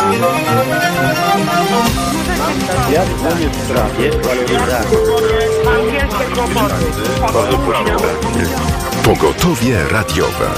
Ja dzwonię w sprawie Pogotowie radiowe.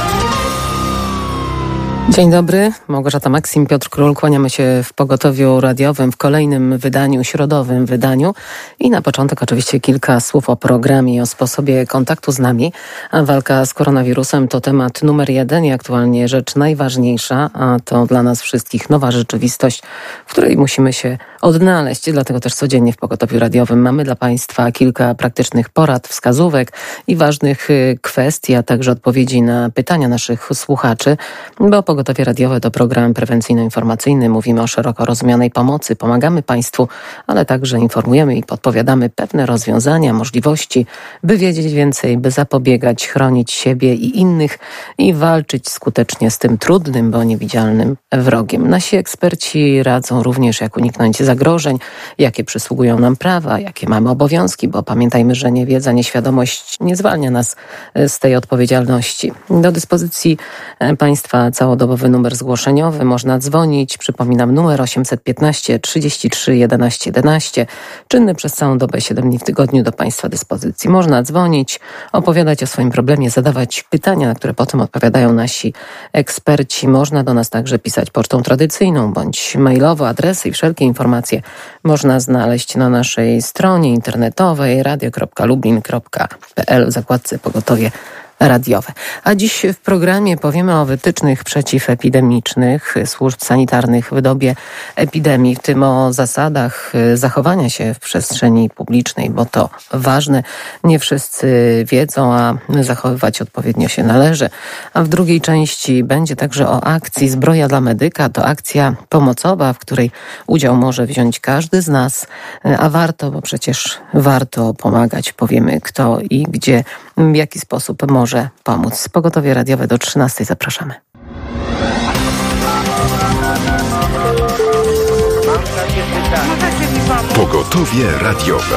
Dzień dobry, Małgorzata Maksim, Piotr Król. Kłaniamy się w Pogotowiu Radiowym w kolejnym wydaniu, środowym wydaniu. I na początek oczywiście kilka słów o programie i o sposobie kontaktu z nami. A walka z koronawirusem to temat numer 1 i aktualnie rzecz najważniejsza, a to dla nas wszystkich nowa rzeczywistość, w której musimy się odnaleźć. Dlatego też codziennie w Pogotowiu Radiowym mamy dla Państwa kilka praktycznych porad, wskazówek i ważnych kwestii, a także odpowiedzi na pytania naszych słuchaczy, bo Pogotowie Radiowe to program prewencyjno-informacyjny. Mówimy o szeroko rozumianej pomocy, pomagamy Państwu, ale także informujemy i podpowiadamy pewne rozwiązania, możliwości, by wiedzieć więcej, by zapobiegać, chronić siebie i innych i walczyć skutecznie z tym trudnym, bo niewidzialnym wrogiem. Nasi eksperci radzą również, jak uniknąć zagrożeń, jakie przysługują nam prawa, jakie mamy obowiązki, bo pamiętajmy, że niewiedza, nieświadomość nie zwalnia nas z tej odpowiedzialności. Do dyspozycji Państwa całodobowy numer zgłoszeniowy. Można dzwonić. Przypominam, numer 815 33 11 11. Czynny przez całą dobę, 7 dni w tygodniu do Państwa dyspozycji. Można dzwonić, opowiadać o swoim problemie, zadawać pytania, na które potem odpowiadają nasi eksperci. Można do nas także pisać pocztą tradycyjną bądź mailowo. Adresy i wszelkie informacje można znaleźć na naszej stronie internetowej radio.lublin.pl w zakładce Pogotowie radiowe. A dziś w programie powiemy o wytycznych przeciwepidemicznych służb sanitarnych w dobie epidemii, w tym o zasadach zachowania się w przestrzeni publicznej, bo to ważne. Nie wszyscy wiedzą, a zachowywać odpowiednio się należy. A w drugiej części będzie także o akcji Zbroja dla medyka. To akcja pomocowa, w której udział może wziąć każdy z nas, a warto, bo przecież warto pomagać. Powiemy kto i gdzie, w jaki sposób może pomóc. Pogotowie radiowe do 13:00. Zapraszamy. Pogotowie radiowe.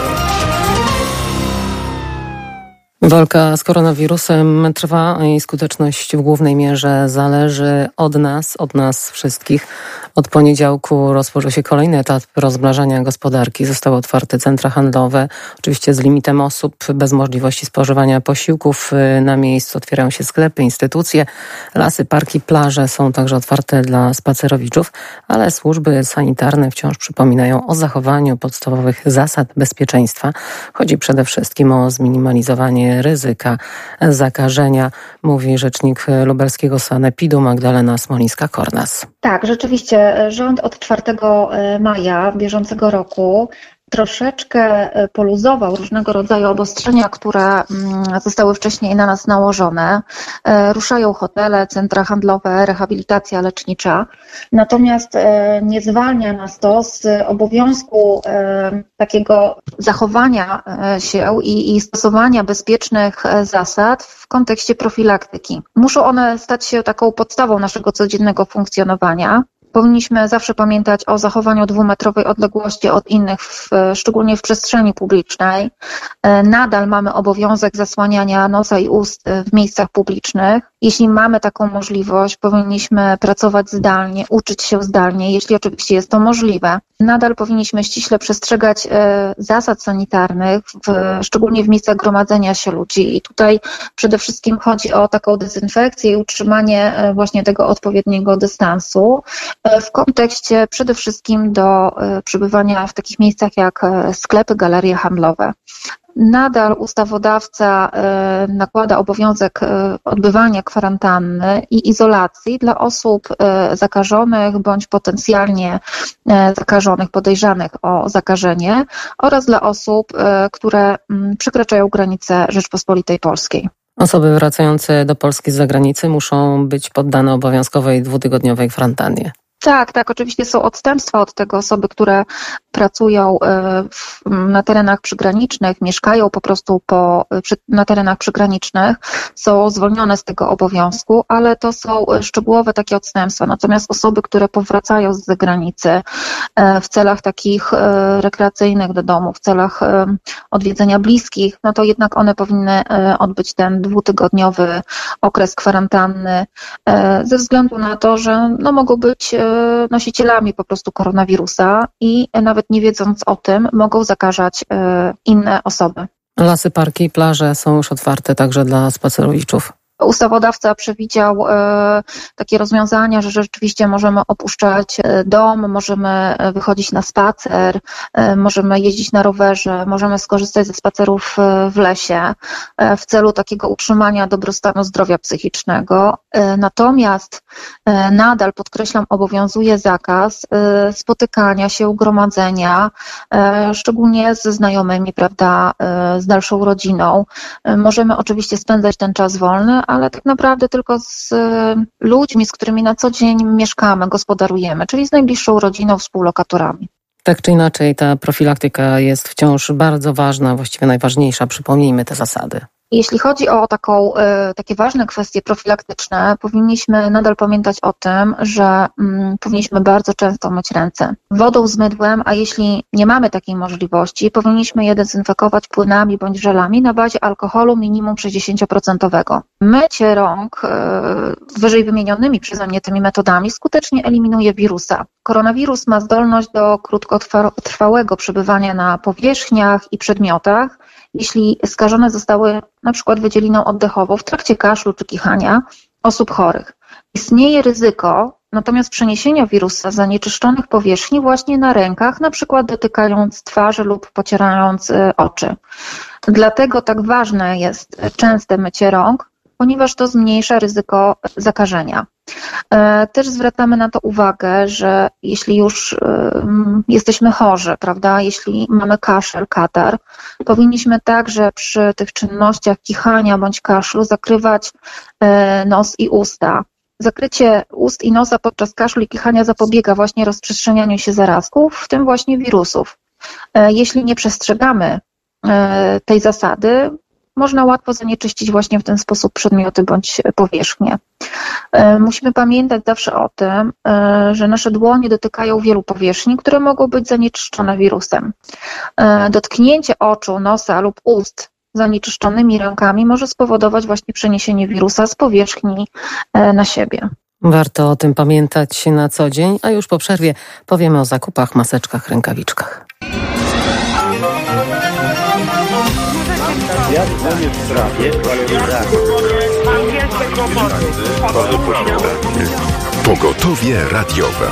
Walka z koronawirusem trwa i skuteczność w głównej mierze zależy od nas wszystkich. Od poniedziałku rozpoczął się kolejny etap rozmrażania gospodarki. Zostały otwarte centra handlowe, oczywiście z limitem osób, bez możliwości spożywania posiłków na miejscu. Otwierają się sklepy, instytucje, lasy, parki, plaże są także otwarte dla spacerowiczów, ale służby sanitarne wciąż przypominają o zachowaniu podstawowych zasad bezpieczeństwa. Chodzi przede wszystkim o zminimalizowanie ryzyka zakażenia, mówi rzecznik lubelskiego sanepidu Magdalena Smolińska-Kornas. Tak, rzeczywiście rząd od 4 maja bieżącego roku troszeczkę poluzował różnego rodzaju obostrzenia, które zostały wcześniej na nas nałożone. Ruszają hotele, centra handlowe, rehabilitacja lecznicza. Natomiast nie zwalnia nas to z obowiązku takiego zachowania się i stosowania bezpiecznych zasad w kontekście profilaktyki. Muszą one stać się taką podstawą naszego codziennego funkcjonowania. Powinniśmy zawsze pamiętać o zachowaniu 2-metrowej odległości od innych, szczególnie w przestrzeni publicznej. Nadal mamy obowiązek zasłaniania nosa i ust w miejscach publicznych. Jeśli mamy taką możliwość, powinniśmy pracować zdalnie, uczyć się zdalnie, jeśli oczywiście jest to możliwe. Nadal powinniśmy ściśle przestrzegać zasad sanitarnych, szczególnie w miejscach gromadzenia się ludzi. I tutaj przede wszystkim chodzi o taką dezynfekcję i utrzymanie właśnie tego odpowiedniego dystansu w kontekście przede wszystkim do przebywania w takich miejscach jak sklepy, galerie handlowe. Nadal ustawodawca nakłada obowiązek odbywania kwarantanny i izolacji dla osób zakażonych bądź potencjalnie zakażonych, podejrzanych o zakażenie oraz dla osób, które przekraczają granice Rzeczpospolitej Polskiej. Osoby wracające do Polski z zagranicy muszą być poddane obowiązkowej 2-tygodniowej kwarantannie. Tak, oczywiście są odstępstwa od tego. Osoby, które pracują na terenach przygranicznych, mieszkają po prostu na terenach przygranicznych, są zwolnione z tego obowiązku, ale to są szczegółowe takie odstępstwa. Natomiast osoby, które powracają z zagranicy w celach takich rekreacyjnych do domu, w celach odwiedzenia bliskich, no to jednak one powinny odbyć ten 2-tygodniowy okres kwarantanny ze względu na to, że mogą być nosicielami po prostu koronawirusa i nawet nie wiedząc o tym mogą zakażać inne osoby. Lasy, parki i plaże są już otwarte także dla spacerowiczów. Ustawodawca przewidział takie rozwiązania, że rzeczywiście możemy opuszczać dom, możemy wychodzić na spacer, możemy jeździć na rowerze, możemy skorzystać ze spacerów w lesie w celu takiego utrzymania dobrostanu zdrowia psychicznego. Natomiast nadal, podkreślam, obowiązuje zakaz spotykania się, gromadzenia, szczególnie ze znajomymi, prawda, z dalszą rodziną. Możemy oczywiście spędzać ten czas wolny, ale tak naprawdę tylko z ludźmi, z którymi na co dzień mieszkamy, gospodarujemy, czyli z najbliższą rodziną, współlokatorami. Tak czy inaczej, ta profilaktyka jest wciąż bardzo ważna, właściwie najważniejsza. Przypomnijmy te zasady. Jeśli chodzi o takie ważne kwestie profilaktyczne, powinniśmy nadal pamiętać o tym, że powinniśmy bardzo często myć ręce wodą z mydłem, a jeśli nie mamy takiej możliwości, powinniśmy je dezynfekować płynami bądź żelami na bazie alkoholu minimum 60%. Mycie rąk wyżej wymienionymi przeze mnie tymi metodami skutecznie eliminuje wirusa. Koronawirus ma zdolność do krótkotrwałego przebywania na powierzchniach i przedmiotach, jeśli skażone zostały na przykład wydzieliną oddechową w trakcie kaszlu czy kichania osób chorych. Istnieje ryzyko natomiast przeniesienia wirusa z zanieczyszczonych powierzchni właśnie na rękach, na przykład dotykając twarzy lub pocierając oczy. Dlatego tak ważne jest częste mycie rąk, ponieważ to zmniejsza ryzyko zakażenia. Też zwracamy na to uwagę, że jeśli już jesteśmy chorzy, prawda, jeśli mamy kaszel, katar, powinniśmy także przy tych czynnościach kichania bądź kaszlu zakrywać nos i usta. Zakrycie ust i nosa podczas kaszlu i kichania zapobiega właśnie rozprzestrzenianiu się zarazków, w tym właśnie wirusów. Jeśli nie przestrzegamy tej zasady, można łatwo zanieczyścić właśnie w ten sposób przedmioty bądź powierzchnie. Musimy pamiętać zawsze o tym, że nasze dłonie dotykają wielu powierzchni, które mogą być zanieczyszczone wirusem. Dotknięcie oczu, nosa lub ust zanieczyszczonymi rękami może spowodować właśnie przeniesienie wirusa z powierzchni na siebie. Warto o tym pamiętać na co dzień, a już po przerwie powiemy o zakupach, maseczkach, rękawiczkach. Ja dzwonię w sprawie Pogotowie radiowe.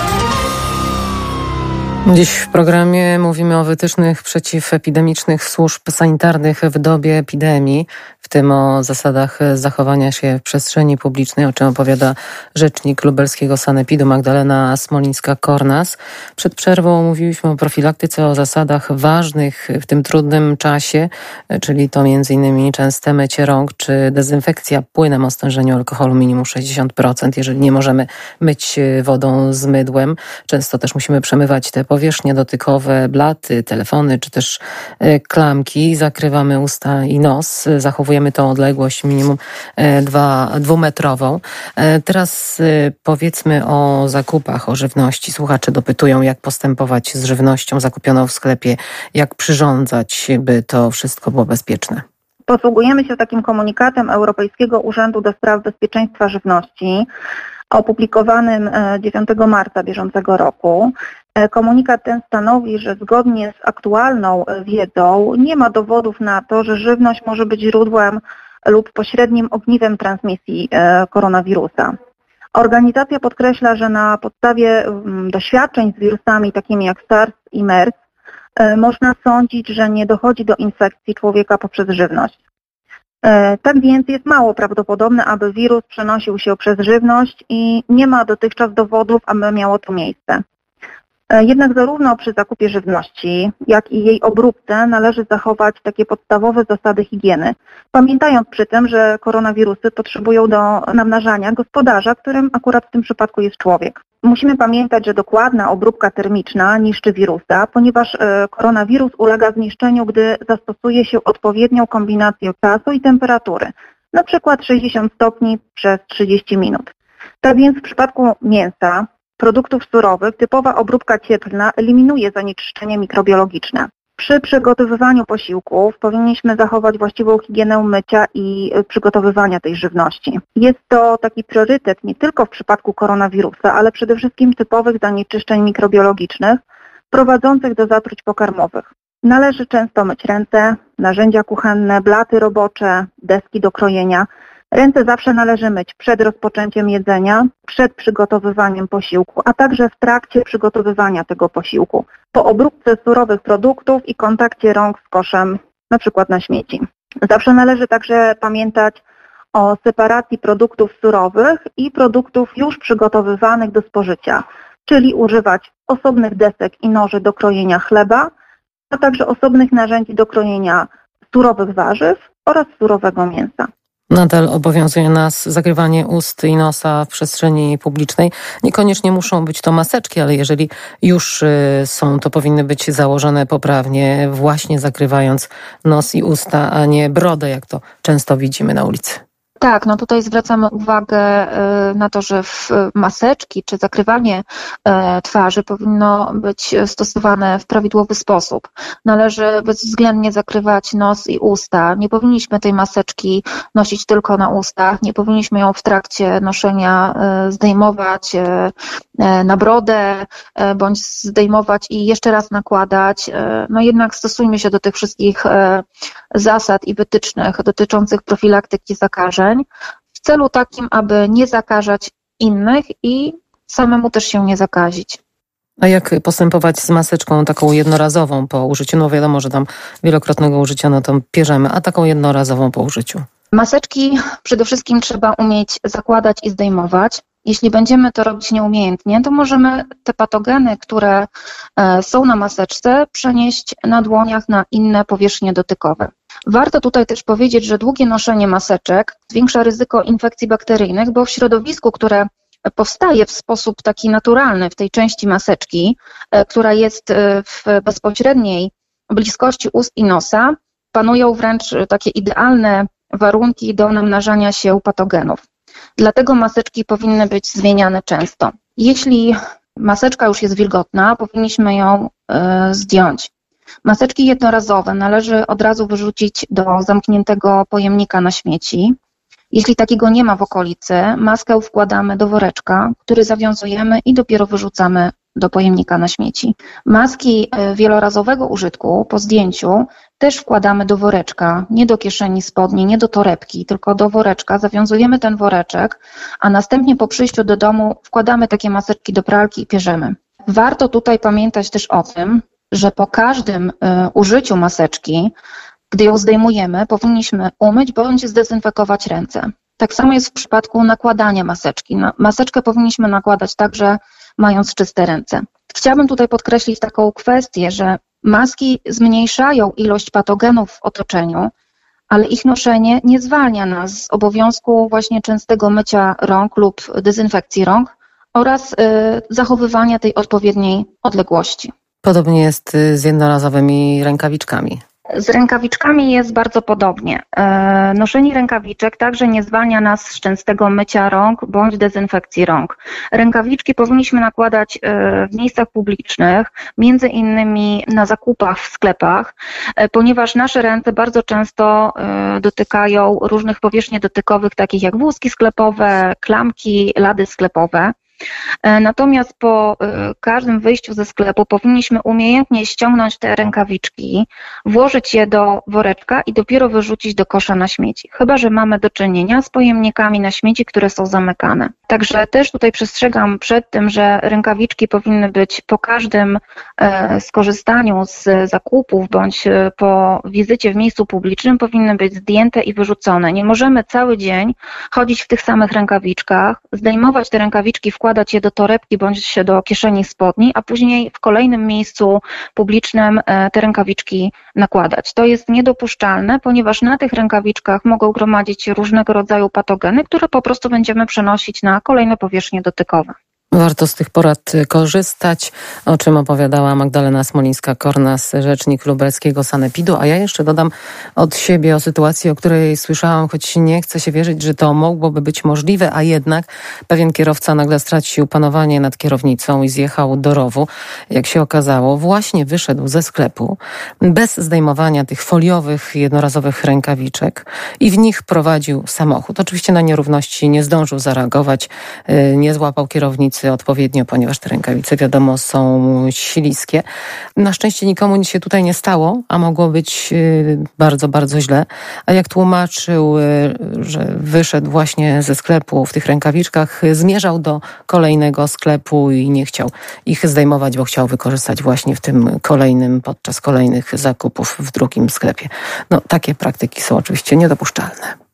Dziś w programie mówimy o wytycznych przeciwepidemicznych służb sanitarnych w dobie epidemii, w tym o zasadach zachowania się w przestrzeni publicznej, o czym opowiada rzecznik lubelskiego sanepidu Magdalena Smolińska-Kornas. Przed przerwą mówiliśmy o profilaktyce, o zasadach ważnych w tym trudnym czasie, czyli to m.in. częste mycie rąk czy dezynfekcja płynem o stężeniu alkoholu minimum 60%, jeżeli nie możemy myć wodą z mydłem. Często też musimy przemywać te powierzchnie dotykowe, blaty, telefony czy też klamki. Zakrywamy usta i nos. Zachowujemy tą odległość minimum 2-metrową. Teraz powiedzmy o zakupach, o żywności. Słuchacze dopytują, jak postępować z żywnością zakupioną w sklepie, jak przyrządzać, by to wszystko było bezpieczne. Posługujemy się takim komunikatem Europejskiego Urzędu do Spraw Bezpieczeństwa Żywności, opublikowanym 9 marca bieżącego roku. Komunikat ten stanowi, że zgodnie z aktualną wiedzą nie ma dowodów na to, że żywność może być źródłem lub pośrednim ogniwem transmisji koronawirusa. Organizacja podkreśla, że na podstawie doświadczeń z wirusami takimi jak SARS i MERS można sądzić, że nie dochodzi do infekcji człowieka poprzez żywność. Tak więc jest mało prawdopodobne, aby wirus przenosił się przez żywność i nie ma dotychczas dowodów, aby miało to miejsce. Jednak zarówno przy zakupie żywności, jak i jej obróbce należy zachować takie podstawowe zasady higieny, pamiętając przy tym, że koronawirusy potrzebują do namnażania gospodarza, którym akurat w tym przypadku jest człowiek. Musimy pamiętać, że dokładna obróbka termiczna niszczy wirusa, ponieważ koronawirus ulega zniszczeniu, gdy zastosuje się odpowiednią kombinację czasu i temperatury, na przykład 60 stopni przez 30 minut. Tak więc w przypadku mięsa, produktów surowych, typowa obróbka cieplna eliminuje zanieczyszczenie mikrobiologiczne. Przy przygotowywaniu posiłków powinniśmy zachować właściwą higienę mycia i przygotowywania tej żywności. Jest to taki priorytet nie tylko w przypadku koronawirusa, ale przede wszystkim typowych zanieczyszczeń mikrobiologicznych prowadzących do zatruć pokarmowych. Należy często myć ręce, narzędzia kuchenne, blaty robocze, deski do krojenia. Ręce zawsze należy myć przed rozpoczęciem jedzenia, przed przygotowywaniem posiłku, a także w trakcie przygotowywania tego posiłku, po obróbce surowych produktów i kontakcie rąk z koszem, na przykład na śmieci. Zawsze należy także pamiętać o separacji produktów surowych i produktów już przygotowywanych do spożycia, czyli używać osobnych desek i noży do krojenia chleba, a także osobnych narzędzi do krojenia surowych warzyw oraz surowego mięsa. Nadal obowiązuje nas zakrywanie ust i nosa w przestrzeni publicznej. Niekoniecznie muszą być to maseczki, ale jeżeli już są, to powinny być założone poprawnie, właśnie zakrywając nos i usta, a nie brodę, jak to często widzimy na ulicy. Tak, no tutaj zwracamy uwagę na to, że maseczki czy zakrywanie twarzy powinno być stosowane w prawidłowy sposób. Należy bezwzględnie zakrywać nos i usta. Nie powinniśmy tej maseczki nosić tylko na ustach, nie powinniśmy ją w trakcie noszenia zdejmować na brodę bądź zdejmować i jeszcze raz nakładać. No jednak stosujmy się do tych wszystkich zasad i wytycznych dotyczących profilaktyki zakażeń w celu takim, aby nie zakażać innych i samemu też się nie zakazić. A jak postępować z maseczką taką jednorazową po użyciu? No wiadomo, że tam wielokrotnego użycia no to bierzemy, a taką jednorazową po użyciu? Maseczki przede wszystkim trzeba umieć zakładać i zdejmować. Jeśli będziemy to robić nieumiejętnie, to możemy te patogeny, które są na maseczce, przenieść na dłoniach na inne powierzchnie dotykowe. Warto tutaj też powiedzieć, że długie noszenie maseczek zwiększa ryzyko infekcji bakteryjnych, bo w środowisku, które powstaje w sposób taki naturalny w tej części maseczki, która jest w bezpośredniej bliskości ust i nosa, panują wręcz takie idealne warunki do namnażania się patogenów. Dlatego maseczki powinny być zmieniane często. Jeśli maseczka już jest wilgotna, powinniśmy ją zdjąć. Maseczki jednorazowe należy od razu wyrzucić do zamkniętego pojemnika na śmieci. Jeśli takiego nie ma w okolicy, maskę wkładamy do woreczka, który zawiązujemy i dopiero wyrzucamy do pojemnika na śmieci. Maski wielorazowego użytku po zdjęciu też wkładamy do woreczka, nie do kieszeni spodni, nie do torebki, tylko do woreczka. Zawiązujemy ten woreczek, a następnie po przyjściu do domu wkładamy takie maseczki do pralki i pierzemy. Warto tutaj pamiętać też o tym, że po każdym użyciu maseczki, gdy ją zdejmujemy, powinniśmy umyć bądź zdezynfekować ręce. Tak samo jest w przypadku nakładania maseczki. Maseczkę powinniśmy nakładać także mając czyste ręce. Chciałabym tutaj podkreślić taką kwestię, że maski zmniejszają ilość patogenów w otoczeniu, ale ich noszenie nie zwalnia nas z obowiązku właśnie częstego mycia rąk lub dezynfekcji rąk oraz zachowywania tej odpowiedniej odległości. Podobnie jest z jednorazowymi rękawiczkami. Z rękawiczkami jest bardzo podobnie. Noszenie rękawiczek także nie zwalnia nas z częstego mycia rąk bądź dezynfekcji rąk. Rękawiczki powinniśmy nakładać w miejscach publicznych, między innymi na zakupach w sklepach, ponieważ nasze ręce bardzo często dotykają różnych powierzchni dotykowych, takich jak wózki sklepowe, klamki, lady sklepowe. Natomiast po każdym wyjściu ze sklepu powinniśmy umiejętnie ściągnąć te rękawiczki, włożyć je do woreczka i dopiero wyrzucić do kosza na śmieci. Chyba że mamy do czynienia z pojemnikami na śmieci, które są zamykane. Także też tutaj przestrzegam przed tym, że rękawiczki powinny być po każdym skorzystaniu z zakupów bądź po wizycie w miejscu publicznym powinny być zdjęte i wyrzucone. Nie możemy cały dzień chodzić w tych samych rękawiczkach, zdejmować te rękawiczki, wkładać je do torebki bądź do kieszeni spodni, a później w kolejnym miejscu publicznym te rękawiczki nakładać. To jest niedopuszczalne, ponieważ na tych rękawiczkach mogą gromadzić się różnego rodzaju patogeny, które po prostu będziemy przenosić na kolejne powierzchnie dotykowe. Warto z tych porad korzystać, o czym opowiadała Magdalena Smolińska-Kornas, rzecznik lubelskiego sanepidu. A ja jeszcze dodam od siebie o sytuacji, o której słyszałam, choć nie chcę się wierzyć, że to mogłoby być możliwe, a jednak pewien kierowca nagle stracił panowanie nad kierownicą i zjechał do rowu. Jak się okazało, właśnie wyszedł ze sklepu bez zdejmowania tych foliowych, jednorazowych rękawiczek i w nich prowadził samochód. Oczywiście na nierówności nie zdążył zareagować, nie złapał kierownicy odpowiednio, ponieważ te rękawice, wiadomo, są śliskie. Na szczęście nikomu nic się tutaj nie stało, a mogło być bardzo, bardzo źle. A jak tłumaczył, że wyszedł właśnie ze sklepu w tych rękawiczkach, zmierzał do kolejnego sklepu i nie chciał ich zdejmować, bo chciał wykorzystać właśnie w tym kolejnym, podczas kolejnych zakupów w drugim sklepie. No, takie praktyki są oczywiście niedopuszczalne.